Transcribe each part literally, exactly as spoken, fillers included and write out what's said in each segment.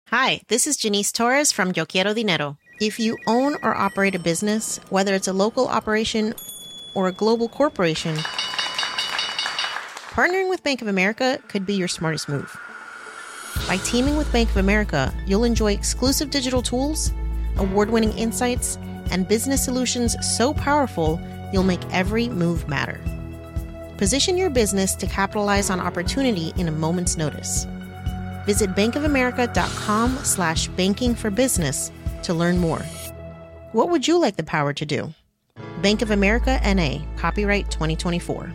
Hi, this is Janice Torres from Yo Quiero Dinero. If you own or operate a business, whether it's a local operation or a global corporation, partnering with Bank of America could be your smartest move. By teaming with Bank of America, you'll enjoy exclusive digital tools, award-winning insights, and business solutions so powerful, you'll make every move matter. Position your business to capitalize on opportunity in a moment's notice. Visit bankofamerica.com slash banking for business to learn more. What would you like the power to do? Bank of America N A, copyright twenty twenty-four.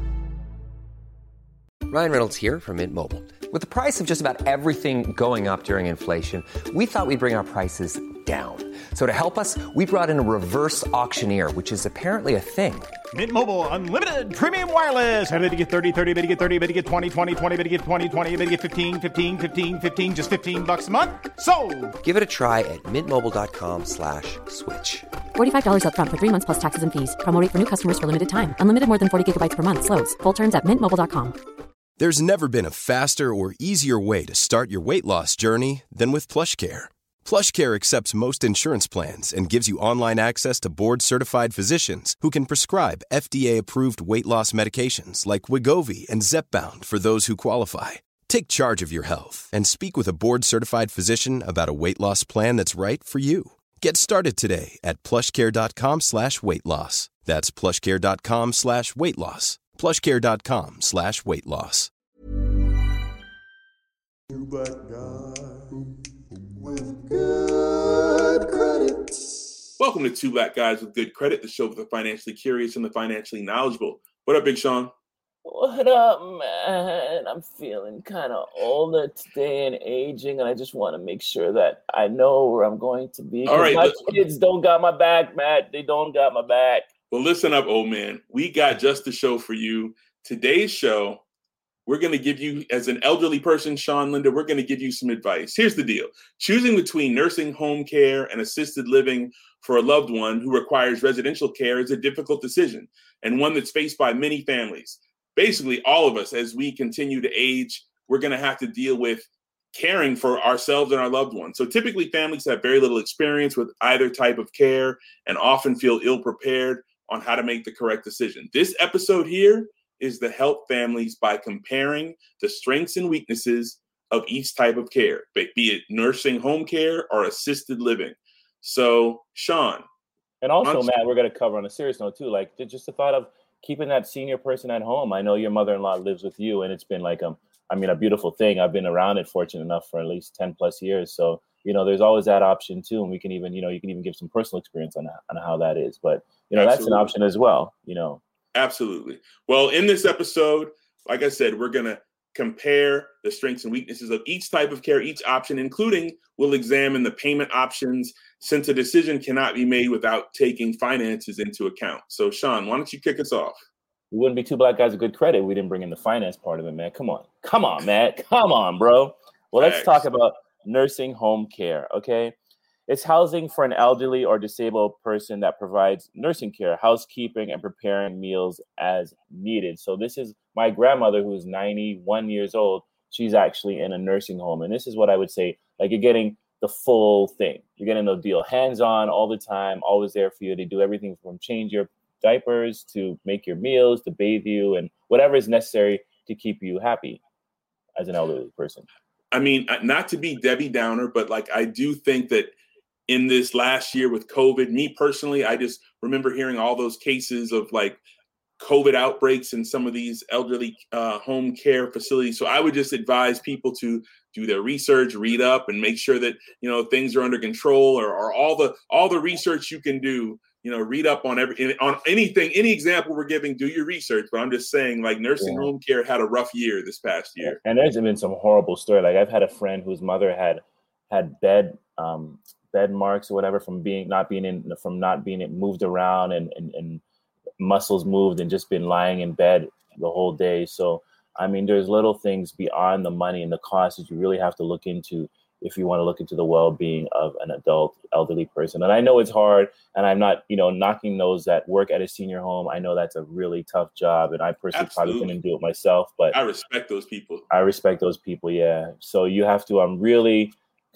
Ryan Reynolds here from Mint Mobile. With the price of just about everything going up during inflation, we thought we'd bring our prices down. So to help us, we brought in a reverse auctioneer, which is apparently a thing. Mint Mobile Unlimited Premium Wireless. How to get thirty, thirty, how to get thirty, how to get twenty, twenty, twenty, how to get twenty, twenty, how to get fifteen, fifteen, fifteen, fifteen, just fifteen bucks a month? Sold! Give it a try at mintmobile.com slash switch. forty-five dollars up front for three months plus taxes and fees. Promo rate for new customers for limited time. Unlimited more than forty gigabytes per month. Slows full terms at mint mobile dot com. There's never been a faster or easier way to start your weight loss journey than with PlushCare. PlushCare accepts most insurance plans and gives you online access to board-certified physicians who can prescribe F D A-approved weight loss medications like Wegovy and Zepbound for those who qualify. Take charge of your health and speak with a board-certified physician about a weight loss plan that's right for you. Get started today at plushcare.com slash weight loss. That's plushcare.com slash weight loss. plushcare.com slash weight loss. You black guy with good credit. Welcome to Two Black Guys with Good Credit, the show for the financially curious and the financially knowledgeable. What up, Big Sean? What up, man? I'm feeling kind of older today and aging, and I just want to make sure that I know where I'm going to be. All right, my let's... kids don't got my back, Matt. They don't got my back. Well, listen up, old man. We got just the show for you. Today's show, we're going to give you, as an elderly person, Sean Linda, we're going to give you some advice. Here's the deal. Choosing between nursing home care and assisted living for a loved one who requires residential care is a difficult decision, and one that's faced by many families. Basically, all of us, as we continue to age, we're going to have to deal with caring for ourselves and our loved ones. So typically, families have very little experience with either type of care and often feel ill-prepared on how to make the correct decision. This episode here is to help families by comparing the strengths and weaknesses of each type of care, be it nursing home care or assisted living. So, Sean. And also, on- Matt, we're going to cover on a serious note, too, like just the thought of keeping that senior person at home. I know your mother-in-law lives with you, and it's been like, um, I mean, a beautiful thing. I've been around it, fortunate enough, for at least ten plus years. So, you know, there's always that option, too. And we can even, you know, you can even give some personal experience on, on how that is. But, you know, Absolutely. That's an option as well, you know. Absolutely. Well, in this episode, like I said, we're going to compare the strengths and weaknesses of each type of care, each option, including we'll examine the payment options, since a decision cannot be made without taking finances into account. So, Sean, why don't you kick us off? We wouldn't be Two Black Guys with Good Credit. We didn't bring in the finance part of it, man. Come on. Come on, Matt. Come on, bro. Well, let's Thanks. talk about nursing home care, okay? It's housing for an elderly or disabled person that provides nursing care, housekeeping, and preparing meals as needed. So this is my grandmother, who is ninety-one years old. She's actually in a nursing home. And this is what I would say, like, you're getting the full thing. You're getting the deal hands-on all the time, always there for you. They do everything from change your diapers to make your meals, to bathe you, and whatever is necessary to keep you happy as an elderly person. I mean, not to be Debbie Downer, but like, I do think that in this last year with COVID, me personally, I just remember hearing all those cases of like COVID outbreaks in some of these elderly uh, home care facilities. So I would just advise people to do their research, read up, and make sure that, you know, things are under control, or, or all the all the research you can do. You know, read up on every on anything, any example we're giving. Do your research. But I'm just saying, like, nursing yeah. home care had a rough year this past year. And there's been some horrible story. Like, I've had a friend whose mother had had bed um, bed marks or whatever from being not being in from not being moved around and, and and muscles moved, and just been lying in bed the whole day. So, I mean, there's little things beyond the money and the cost that you really have to look into if you want to look into the well-being of an adult elderly person. And I know it's hard, and I'm not, you know, knocking those that work at a senior home. I know that's a really tough job, and I personally Absolutely. probably couldn't do it myself, but I respect those people. I respect those people. Yeah. So you have to um, really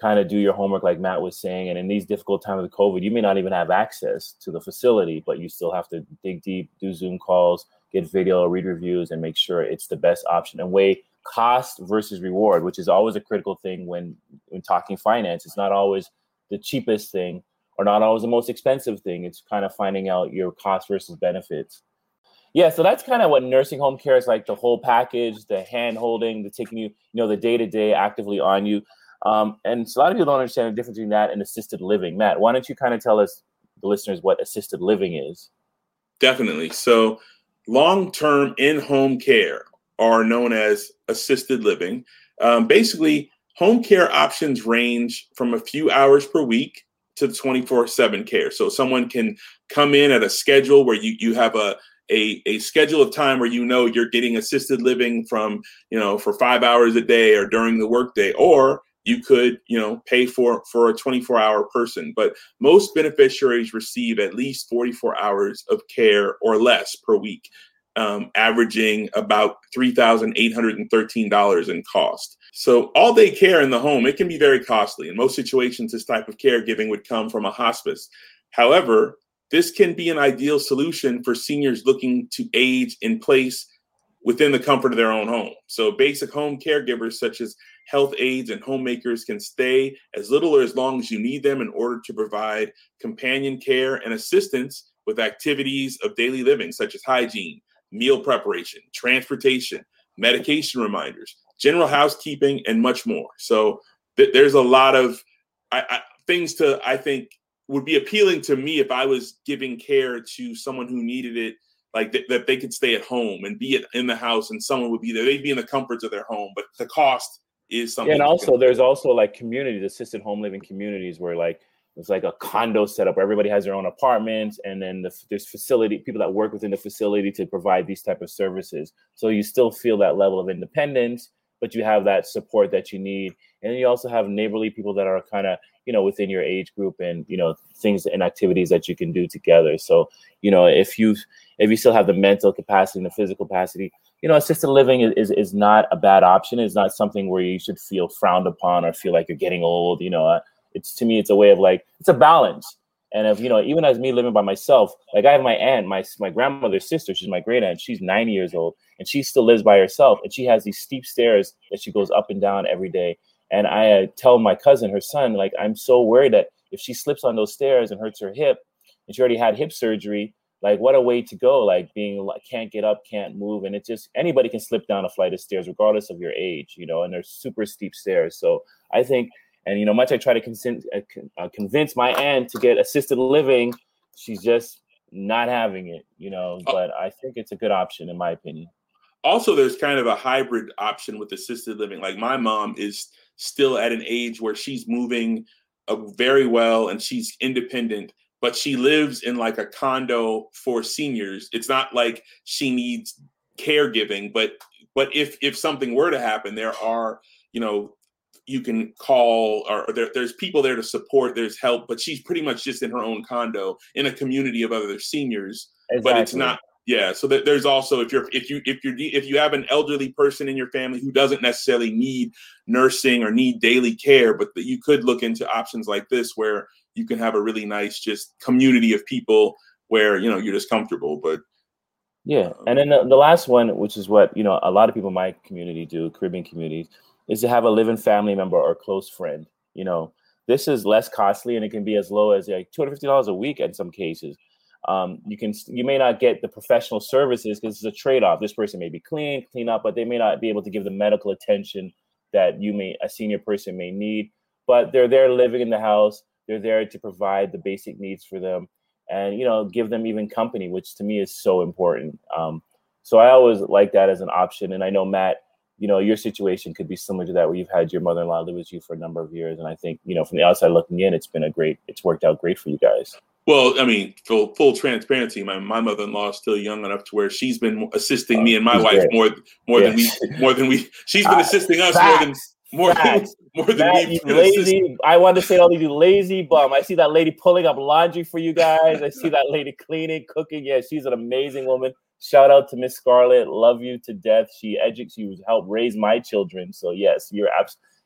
kind of do your homework, like Matt was saying. And in these difficult times of COVID, you may not even have access to the facility, but you still have to dig deep, do Zoom calls, get video, read reviews, and make sure it's the best option, and weigh cost versus reward, which is always a critical thing when, when talking finance. It's not always the cheapest thing or not always the most expensive thing. It's kind of finding out your cost versus benefits. Yeah, so that's kind of what nursing home care is like, the whole package, the hand holding, the taking you, you know, the day-to-day actively on you. Um, and so a lot of people don't understand the difference between that and assisted living. Matt, why don't you kind of tell us, the listeners, what assisted living is? Definitely. So long-term in-home care are known as assisted living. Um, basically, home care options range from a few hours per week to twenty-four seven care. So someone can come in at a schedule where you, you have a A, a schedule of time where you know you're getting assisted living from, you know, for five hours a day or during the workday, or you could, you know, pay for, for a twenty-four hour person. But most beneficiaries receive at least forty-four hours of care or less per week, um, averaging about three thousand eight hundred thirteen dollars in cost. So all day care in the home, it can be very costly. In most situations, this type of caregiving would come from a hospice. However, this can be an ideal solution for seniors looking to age in place within the comfort of their own home. So basic home caregivers such as health aides and homemakers can stay as little or as long as you need them in order to provide companion care and assistance with activities of daily living, such as hygiene, meal preparation, transportation, medication reminders, general housekeeping, and much more. So th- there's a lot of I, I, things to, I think, would be appealing to me if I was giving care to someone who needed it, like th- that they could stay at home and be in the house and someone would be there. They'd be in the comforts of their home, but the cost is something. Yeah, and also there's also like communities, assisted home living communities where like it's like a condo setup where everybody has their own apartments, and then the, there's facility people that work within the facility to provide these type of services. So you still feel that level of independence, but you have that support that you need. And then you also have neighborly people that are kind of, you know, within your age group, and, you know, things and activities that you can do together. So, you know, if you if you still have the mental capacity and the physical capacity, you know, assisted living is, is, is not a bad option. It's not something where you should feel frowned upon or feel like you're getting old. You know, uh, it's to me, it's a way of like, it's a balance. And if, you know, even as me living by myself, like I have my aunt, my my grandmother's sister, she's my great aunt, she's ninety years old, and she still lives by herself. And she has these steep stairs that she goes up and down every day. And I uh, tell my cousin, her son, like, I'm so worried that if she slips on those stairs and hurts her hip, and she already had hip surgery, like, what a way to go, like being like, can't get up, can't move. And it's just, anybody can slip down a flight of stairs, regardless of your age, you know, and they're super steep stairs. So I think, and, you know, much I try to convince, uh, convince my aunt to get assisted living, she's just not having it, you know, but I think it's a good option, in my opinion. Also, there's kind of a hybrid option with assisted living. Like my mom is still at an age where she's moving uh, very well and she's independent, but she lives in like a condo for seniors. It's not like she needs caregiving, but but if if something were to happen, there are, you know, you can call, or, or there, there's people there to support, there's help, but she's pretty much just in her own condo in a community of other seniors. Exactly. But it's not. Yeah, so that there's also, if you're if you if you if you have an elderly person in your family who doesn't necessarily need nursing or need daily care, but that you could look into options like this where you can have a really nice just community of people where, you know, you're just comfortable. But yeah, and then the, the last one, which is what, you know, a lot of people in my community do, Caribbean communities, is to have a living family member or close friend. You know, this is less costly, and it can be as low as like two hundred fifty dollars a week in some cases. Um, you can, you may not get the professional services because it's a trade-off. This person may be clean, clean up, but they may not be able to give the medical attention that you may, a senior person may need, but they're there living in the house. They're there to provide the basic needs for them and, you know, give them even company, which to me is so important. Um, so I always like that as an option. And I know, Matt, you know, your situation could be similar to that, where you've had your mother-in-law live with you for a number of years. And I think, you know, from the outside looking in, it's been a great, it's worked out great for you guys. Well, I mean, full full transparency, my, my mother-in-law is still young enough to where she's been assisting me and my wife great. more more yeah. than we more than we. She's been assisting us Facts. more than more Facts. than more than Matt, we. You lazy. I want to say all you lazy bum. I see that lady pulling up laundry for you guys. I see that lady cleaning, cooking. Yeah, she's an amazing woman. Shout out to Miss Scarlett. Love you to death. She educates. She helped raise my children. So yes, you're abs-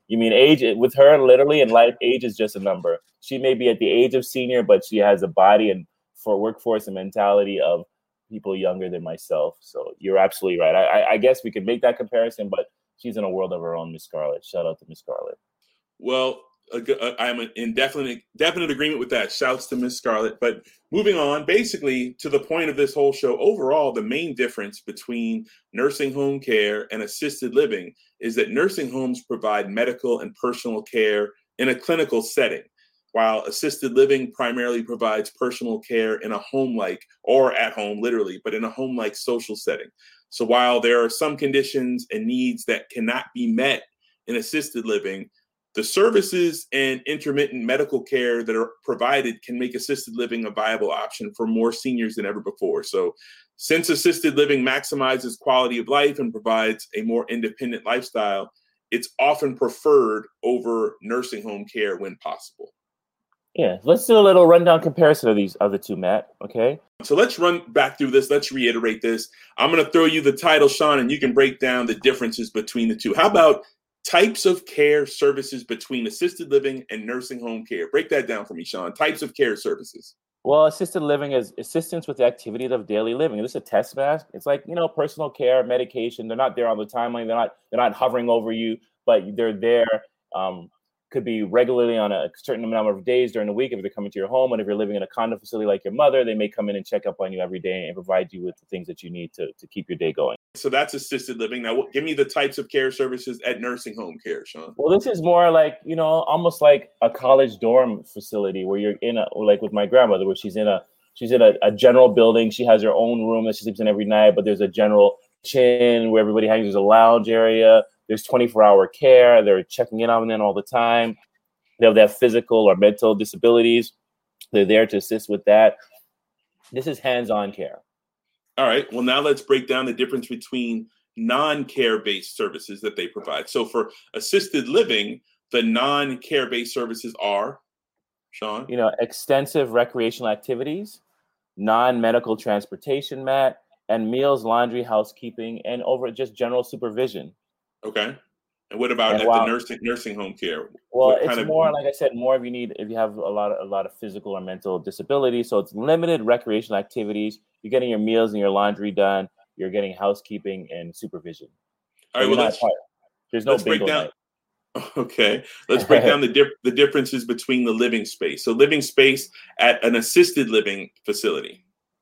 You mean age with her, literally in life, age is just a number. She may be at the age of senior, but she has a body and for workforce and mentality of people younger than myself. So you're absolutely right. I, I guess we could make that comparison, but she's in a world of her own, Miss Scarlett. Shout out to Miss Scarlett. Well, uh, I'm in definite definite agreement with that. Shouts to Miss Scarlett. But moving on, basically to the point of this whole show, overall, the main difference between nursing home care and assisted living is that nursing homes provide medical and personal care in a clinical setting, while assisted living primarily provides personal care in a home-like or at home, literally, but in a home-like social setting. So while there are some conditions and needs that cannot be met in assisted living, the services and intermittent medical care that are provided can make assisted living a viable option for more seniors than ever before. So since assisted living maximizes quality of life and provides a more independent lifestyle, it's often preferred over nursing home care when possible. Yeah, let's do a little rundown comparison of these other two, Matt, okay? So let's run back through this. Let's reiterate this. I'm going to throw you the title, Sean, and you can break down the differences between the two. How about types of care services between assisted living and nursing home care? Break that down for me, Sean. Types of care services. Well, assisted living is assistance with the activities of daily living. This is a test mask. It's like, you know, personal care, medication. They're not there all the time. Like they're not they're not hovering over you, but they're there. Um, could be regularly on a certain number of days during the week if they're coming to your home. And if you're living in a condo facility like your mother, they may come in and check up on you every day and provide you with the things that you need to, to keep your day going. So that's assisted living. Now, give me the types of care services at nursing home care, Sean. Well, this is more like, you know, almost like a college dorm facility where you're in a, like with my grandmother, where she's in a, she's in a, a general building. She has her own room that she sleeps in every night, but there's a general kitchen where everybody hangs. There's a lounge area. There's twenty-four hour care. They're checking in on them all the time. They have, they have physical or mental disabilities. They're there to assist with that. This is hands-on care. All right. Well, now let's break down the difference between non-care based services that they provide. So for assisted living, the non-care based services are, Sean? You know, extensive recreational activities, non-medical transportation, Matt, and meals, laundry, housekeeping, and over just general supervision. Okay. And what about and at while, the nursing nursing home care? Well, what it's kind of, more, like I said, more if you need if you have a lot of a lot of physical or mental disability. So it's limited recreational activities. You're getting your meals and your laundry done. You're getting housekeeping and supervision. All right. Well, let's, there's no let's break down. Night. Okay. Let's break down the dip, the differences between the living space. So living space at an assisted living facility.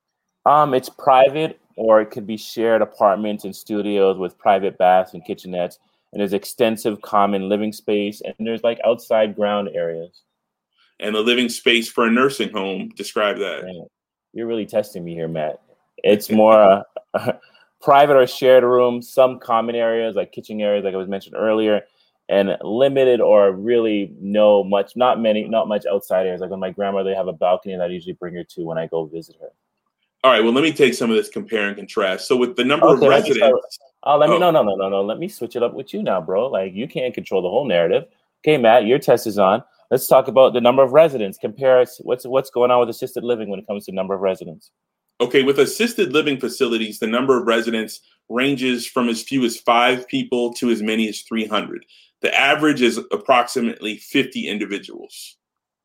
Um, it's private, or it could be shared apartments and studios with private baths and kitchenettes. And there's extensive common living space, and there's like outside ground areas. And the living space for a nursing home, describe that. Man, you're really testing me here, Matt. It's more uh, private or shared rooms, some common areas like kitchen areas, like I was mentioned earlier, and limited or really no much, not many, not much outside areas. Like when my grandmother, they have a balcony that I usually bring her to when I go visit her. All right, well, let me take some of this compare and contrast. So with the number okay, of residents. Oh, let me, oh. no, no, no, no, no. Let me switch it up with you now, bro. Like you can't control the whole narrative. Okay, Matt, your test is on. Let's talk about the number of residents. Compare us. What's, what's going on with assisted living when it comes to number of residents? Okay, with assisted living facilities, the number of residents ranges from as few as five people to as many as three hundred. The average is approximately fifty individuals.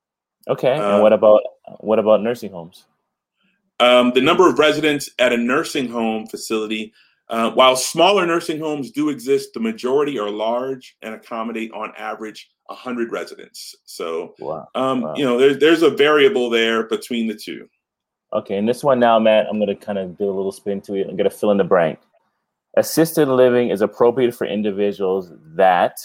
Okay, uh, and what about what about nursing homes? Um, the number of residents at a nursing home facility, uh, while smaller nursing homes do exist, the majority are large and accommodate on average one hundred residents. So, wow. Um, wow. you know, there's there's a variable there between the two. Okay, and this one now, Matt, I'm going to kind of do a little spin to it. I'm going to fill in the blank. Assisted living is appropriate for individuals that.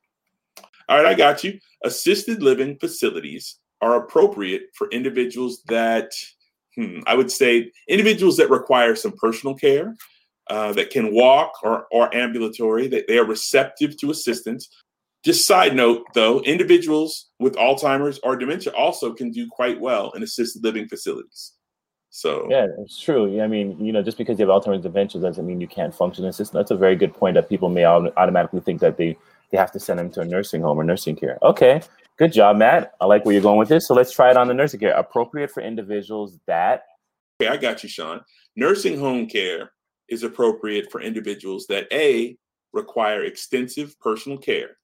All right, I got you. Assisted living facilities are appropriate for individuals that. Hmm, I would say individuals that require some personal care, uh, that can walk or, or ambulatory, that they are receptive to assistance. Just side note, though, individuals with Alzheimer's or dementia also can do quite well in assisted living facilities. So yeah, it's true. Yeah, I mean, you know, just because you have Alzheimer's dementia doesn't mean you can't function in assistance. That's a very good point that people may automatically think that they, they have to send them to a nursing home or nursing care. Okay. Good job, Matt. I like where you're going with this. So let's try it on the nursing care. Appropriate for individuals that. Okay, I got you, Sean. Nursing home care is appropriate for individuals that A, require extensive personal care.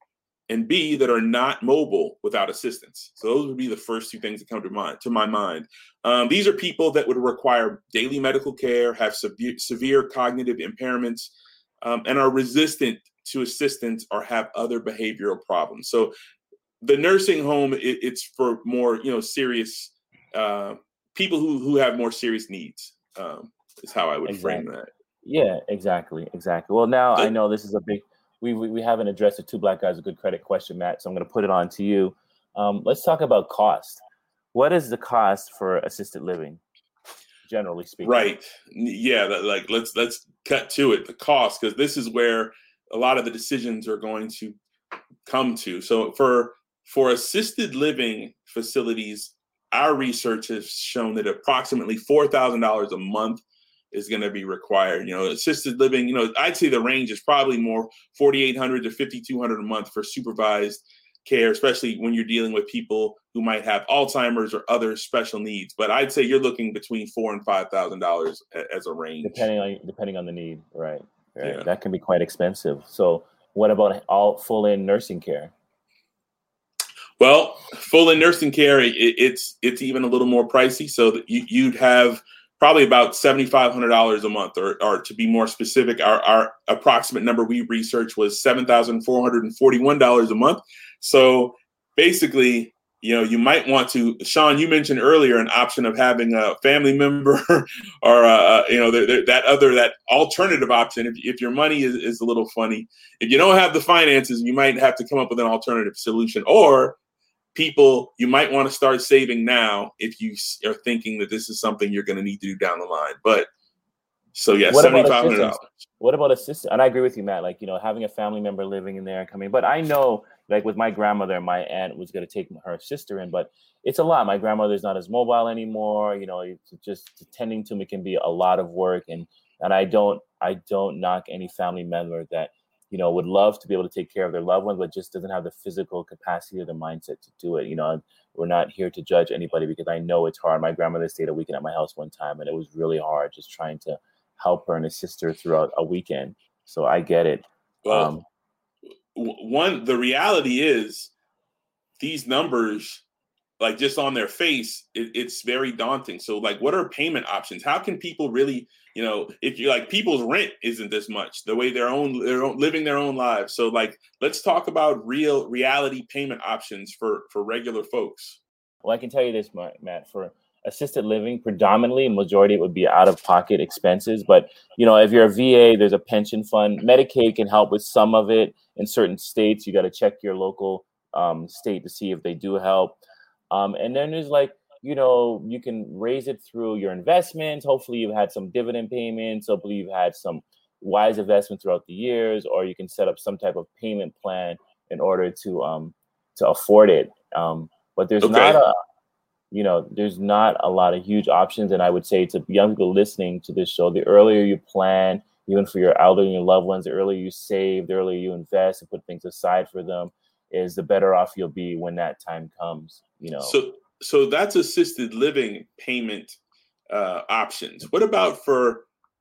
and B, that are not mobile without assistance. So those would be the first two things that come to mind to my mind. Um, these are people that would require daily medical care, have severe, severe cognitive impairments, um, and are resistant to assistance or have other behavioral problems. So the nursing home, it, it's for more, you know, serious uh, people who who have more serious needs. Um, is how I would Exactly. frame that. Yeah, exactly, exactly. Well, now I The- know this is a big. We we, we haven't addressed the two black guys a good credit question, Matt. So I'm going to put it on to you. Um, let's talk about cost. What is the cost for assisted living, generally speaking? Right. Yeah. that- Like let's let's cut to it. The cost, because this is where a lot of the decisions are going to come to. So for for assisted living facilities, our research has shown that approximately four thousand dollars a month is going to be required. You know, assisted living, you know, I'd say the range is probably more forty-eight hundred to fifty-two hundred a month for supervised care, especially when you're dealing with people who might have Alzheimer's or other special needs. But I'd say you're looking between four and five thousand dollars as a range, Depending on depending on the need, right? Right. Yeah. That can be quite expensive. So, what about all full in nursing care? Well, full in nursing care, it, it's it's even a little more pricey. So that you, you'd have probably about seventy-five hundred dollars a month, or, or to be more specific, our, our approximate number we researched was seven thousand four hundred forty-one dollars a month. So basically, you know, you might want to, Sean, you mentioned earlier an option of having a family member or, uh, you know, the, the, that other, that alternative option. If, if your money is, is a little funny, if you don't have the finances, you might have to come up with an alternative solution. Or people, you might want to start saving now if you are thinking that this is something you're going to need to do down the line. But so yeah, seventy-five hundred dollars. What about assistance? And I agree with you, Matt. Like, you know, having a family member living in there and coming. But I know, like with my grandmother, my aunt was going to take her sister in, but it's a lot. My grandmother's not as mobile anymore. You know, just tending to me can be a lot of work. And and I don't I don't knock any family member that, you know, would love to be able to take care of their loved one, but just doesn't have the physical capacity or the mindset to do it. You know, we're not here to judge anybody because I know it's hard. My grandmother stayed a weekend at my house one time, and it was really hard just trying to help her and assist her throughout a weekend. So I get it. Well, um, one, the reality is these numbers, like just on their face, it, it's very daunting. So like, what are payment options? How can people really, you know, if you're like, people's rent isn't this much, the way their own, their own living their own lives. So like, let's talk about real reality payment options for, for regular folks. Well, I can tell you this, Matt, for assisted living, predominantly, majority it would be out-of-pocket expenses. But, you know, if you're a V A, there's a pension fund. Medicaid can help with some of it. In certain states, you got to check your local um, state to see if they do help. Um, and then there's like, you know, you can raise it through your investments. Hopefully you've had some dividend payments. Hopefully you've had some wise investment throughout the years, or you can set up some type of payment plan in order to um, to afford it. Um, but there's okay. not a, you know, there's not a lot of huge options. And I would say to young people listening to this show, the earlier you plan, even for your elderly and your loved ones, the earlier you save, the earlier you invest and put things aside for them, is the better off you'll be when that time comes, you know. So so that's assisted living payment uh, options. What about for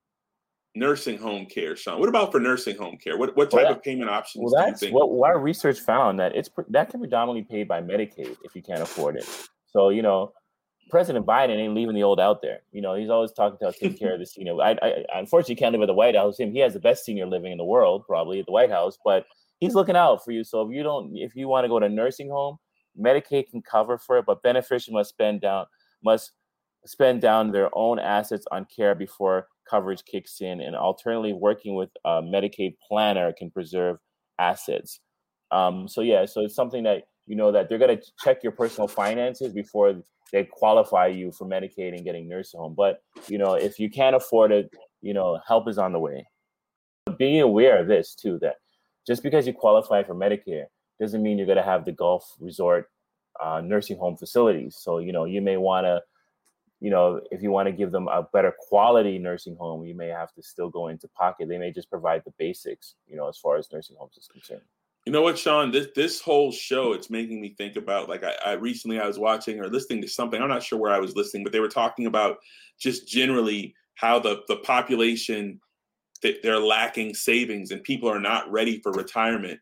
nursing home care, Sean? What about for nursing home care? What what type well, that, of payment options well, do you that's think? What, what our research found, that it's that can be predominantly paid by Medicaid if you can't afford it. So, you know, President Biden ain't leaving the old out there. You know, he's always talking about taking care of the senior. I, I unfortunately can't live at the White House. Him, he has the best senior living in the world, probably at the White House, but he's looking out for you. So if you don't, if you want to go to a nursing home, Medicaid can cover for it, but beneficiaries must spend down, must spend down their own assets on care before coverage kicks in. And alternatively, working with a Medicaid planner can preserve assets. Um, so yeah, so it's something that, you know, that they're going to check your personal finances before they qualify you for Medicaid and getting nursing home. But, you know, if you can't afford it, you know, help is on the way. But being aware of this too, that just because you qualify for Medicare doesn't mean you're going to have the Gulf Resort uh, nursing home facilities. So, you know, you may want to, you know, if you want to give them a better quality nursing home, you may have to still go into pocket. They may just provide the basics, you know, as far as nursing homes is concerned. You know what, Sean, this this whole show, it's making me think about, like, I, I recently I was watching or listening to something. I'm not sure where I was listening, but they were talking about just generally how the, the population, that they're lacking savings and people are not ready for retirement.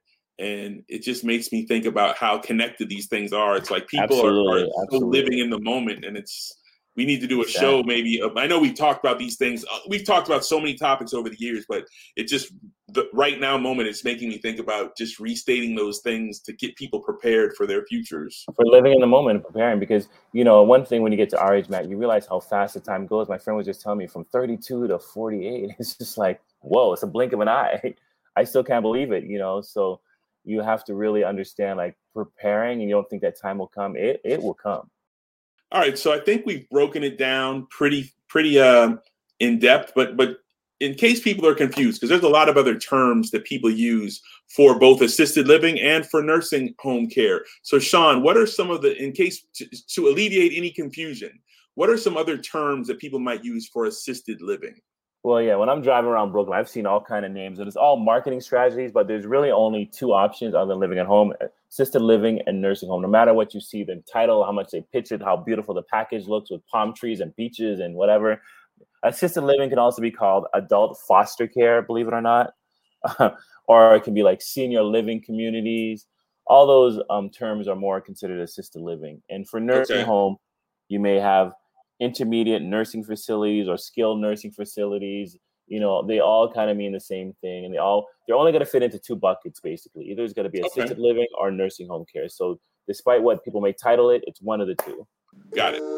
And it just makes me think about how connected these things are. It's like people absolutely, are, are still living in the moment, and it's we need to do a exactly. show maybe. Of, I know we've talked about these things. We've talked about so many topics over the years, but it just the right now moment is making me think about just restating those things to get people prepared for their futures. For living in the moment and preparing, because, you know, one thing when you get to our age, Matt, you realize how fast the time goes. My friend was just telling me from thirty-two to forty-eight. It's just like, whoa, it's a blink of an eye. I still can't believe it, you know, so you have to really understand, like, preparing, and you don't think that time will come. It it will come. All right, so I think we've broken it down pretty pretty uh, in depth, but but in case people are confused, because there's a lot of other terms that people use for both assisted living and for nursing home care. So, Sean, what are some of the, in case to, to alleviate any confusion, what are some other terms that people might use for assisted living? Well, yeah, when I'm driving around Brooklyn, I've seen all kind of names, and it's all marketing strategies, but there's really only two options other than living at home: assisted living and nursing home. No matter what you see, the title, how much they pitch it, how beautiful the package looks with palm trees and beaches and whatever. Assisted living can also be called adult foster care, believe it or not, or it can be like senior living communities. All those um, terms are more considered assisted living. And for nursing okay. home, you may have intermediate nursing facilities or skilled nursing facilities. You know, they all kind of mean the same thing, and they all they're only going to fit into two buckets basically. Either it's going to be assisted okay. living or nursing home care. So despite what people may title it, it's one of the two. Got it.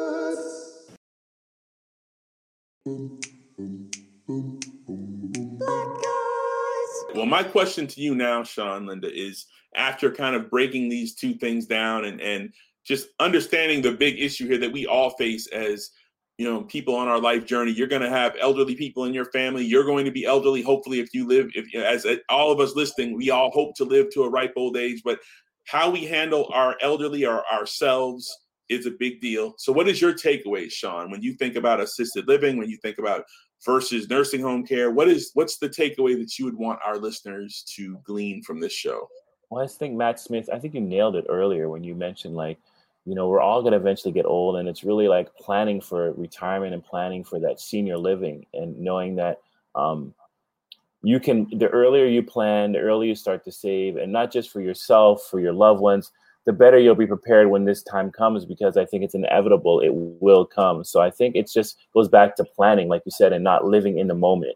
Well, my question to you now, Sean, Linda, is after kind of breaking these two things down and and just understanding the big issue here that we all face as, you know, people on our life journey. You're going to have elderly people in your family. You're going to be elderly. Hopefully, if you live, if as all of us listening, we all hope to live to a ripe old age. But how we handle our elderly or ourselves is a big deal. So what is your takeaway, Sean, when you think about assisted living, when you think about versus nursing home care? What is what's the takeaway that you would want our listeners to glean from this show? Well, I think, Matt Smith, I think you nailed it earlier when you mentioned, like, you know, we're all going to eventually get old, and it's really like planning for retirement and planning for that senior living, and knowing that um, you can, the earlier you plan, the earlier you start to save, and not just for yourself, for your loved ones, the better you'll be prepared when this time comes, because I think it's inevitable. It will come. So I think it just goes back to planning, like you said, and not living in the moment.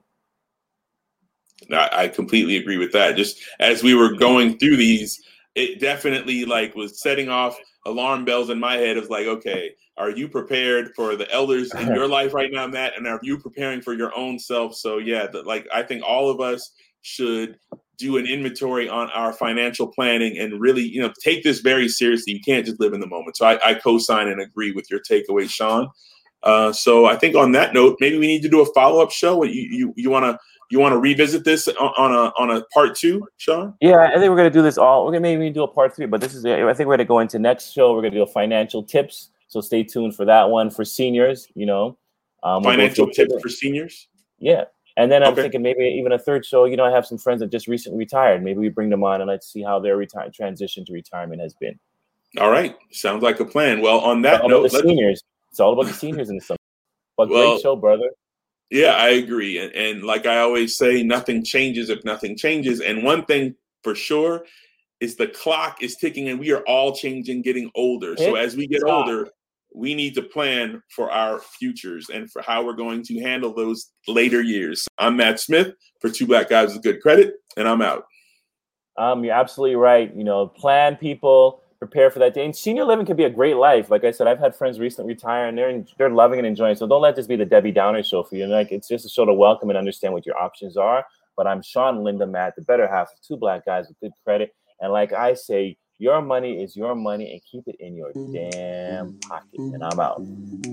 I completely agree with that. Just as we were going through these, it definitely like was setting off alarm bells in my head. It was like, okay, are you prepared for the elders in your life right now, Matt? And are you preparing for your own self? So yeah, the, like I think all of us should do an inventory on our financial planning and really, you know, take this very seriously. You can't just live in the moment. So I, I co-sign and agree with your takeaway, Sean. Uh, so I think on that note, maybe we need to do a follow-up show. You you you want to you want to revisit this on, on a on a part two, Sean? Yeah, I think we're going to do this all. We're going to maybe do a part three, but this is, I think we're going to go into next show. We're going to do a financial tips. So stay tuned for that one for seniors, you know. Um, financial we'll tips for seniors? Yeah. And then I'm okay. thinking maybe even a third show. You know, I have some friends that just recently retired. Maybe we bring them on and let's see how their reti- transition to retirement has been. All right. Sounds like a plan. Well, on that it's note, the seniors. It's all about the seniors in the summer. But well, great show, brother. Yeah, I agree. And, and like I always say, nothing changes if nothing changes. And one thing for sure is the clock is ticking and we are all changing, getting older. So as we get older, we need to plan for our futures and for how we're going to handle those later years. I'm Matt Smith for Two Black Guys with Good Credit, and I'm out. Um, you're absolutely right. You know, plan, people, prepare for that day. And senior living can be a great life. Like I said, I've had friends recently retire, and they're they're loving and enjoying. So don't let this be the Debbie Downer show for you. And like, it's just a show to welcome and understand what your options are. But I'm Sean, Linda, Matt, the better half of Two Black Guys with Good Credit. And like I say, your money is your money, and keep it in your damn pocket. And I'm out.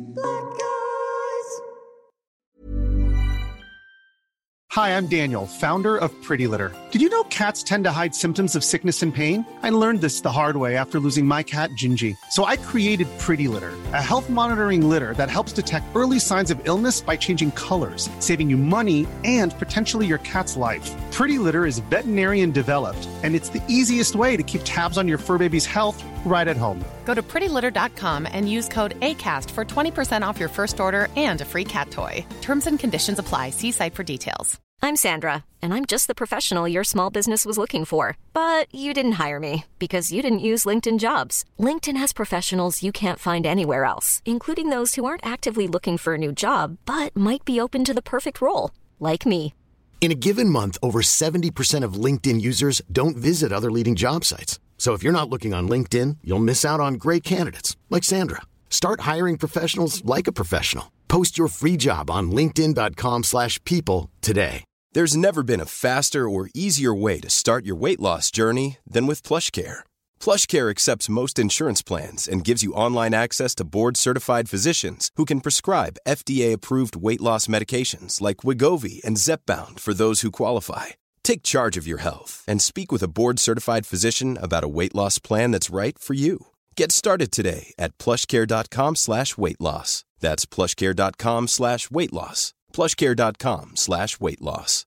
Hi, I'm Daniel, founder of Pretty Litter. Did you know cats tend to hide symptoms of sickness and pain? I learned this the hard way after losing my cat, Gingy. So I created Pretty Litter, a health monitoring litter that helps detect early signs of illness by changing colors, saving you money and potentially your cat's life. Pretty Litter is veterinarian developed, and it's the easiest way to keep tabs on your fur baby's health right at home. Go to pretty litter dot com and use code ACAST for twenty percent off your first order and a free cat toy. Terms and conditions apply. See site for details. I'm Sandra, and I'm just the professional your small business was looking for. But you didn't hire me because you didn't use LinkedIn Jobs. LinkedIn has professionals you can't find anywhere else, including those who aren't actively looking for a new job, but might be open to the perfect role, like me. In a given month, over seventy percent of LinkedIn users don't visit other leading job sites. So if you're not looking on LinkedIn, you'll miss out on great candidates like Sandra. Start hiring professionals like a professional. Post your free job on linkedin dot com slash people today. There's never been a faster or easier way to start your weight loss journey than with PlushCare. PlushCare accepts most insurance plans and gives you online access to board-certified physicians who can prescribe F D A-approved weight loss medications like Wegovy and Zepbound for those who qualify. Take charge of your health and speak with a board-certified physician about a weight loss plan that's right for you. Get started today at plushcare.com slash weight loss. That's plushcare.com slash weight loss. plushcare.com slash weight loss.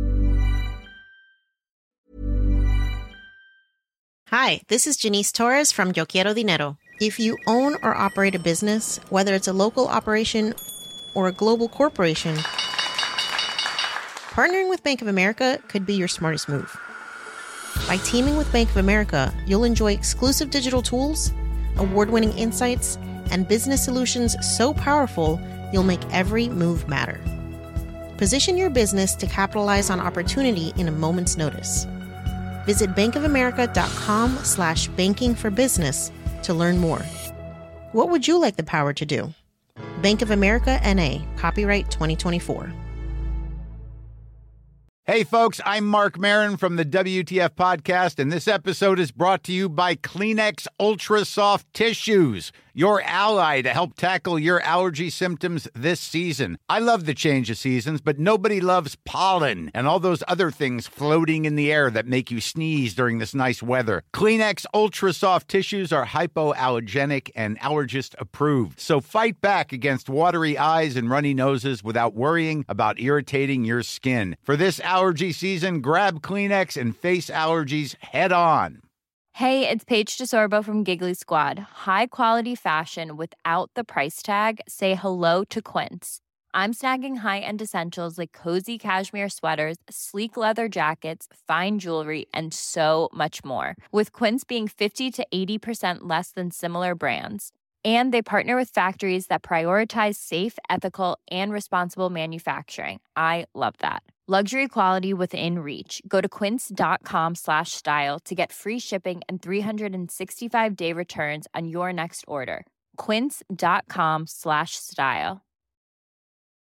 Hi, this is Janice Torres from Yo Quiero Dinero. If you own or operate a business, whether it's a local operation or a global corporation, partnering with Bank of America could be your smartest move. By teaming with Bank of America, you'll enjoy exclusive digital tools, award-winning insights, and business solutions so powerful, you'll make every move matter. Position your business to capitalize on opportunity in a moment's notice. Visit bankofamerica.com slash banking for business to learn more. What would you like the power to do? Bank of America N A, copyright twenty twenty-four. Hey folks, I'm Mark Maron from the W T F Podcast, and this episode is brought to you by Kleenex Ultra Soft Tissues, your ally to help tackle your allergy symptoms this season. I love the change of seasons, but nobody loves pollen and all those other things floating in the air that make you sneeze during this nice weather. Kleenex Ultra Soft Tissues are hypoallergenic and allergist approved, so fight back against watery eyes and runny noses without worrying about irritating your skin. For this allergy season, grab Kleenex and face allergies head on. Hey, it's Paige DeSorbo from Giggly Squad. High quality fashion without the price tag. Say hello to Quince. I'm snagging high-end essentials like cozy cashmere sweaters, sleek leather jackets, fine jewelry, and so much more. With Quince being fifty to eighty percent less than similar brands. And they partner with factories that prioritize safe, ethical, and responsible manufacturing. I love that. Luxury quality within reach. Go to quince.com slash style to get free shipping and three sixty-five day returns on your next order. Quince.com slash style.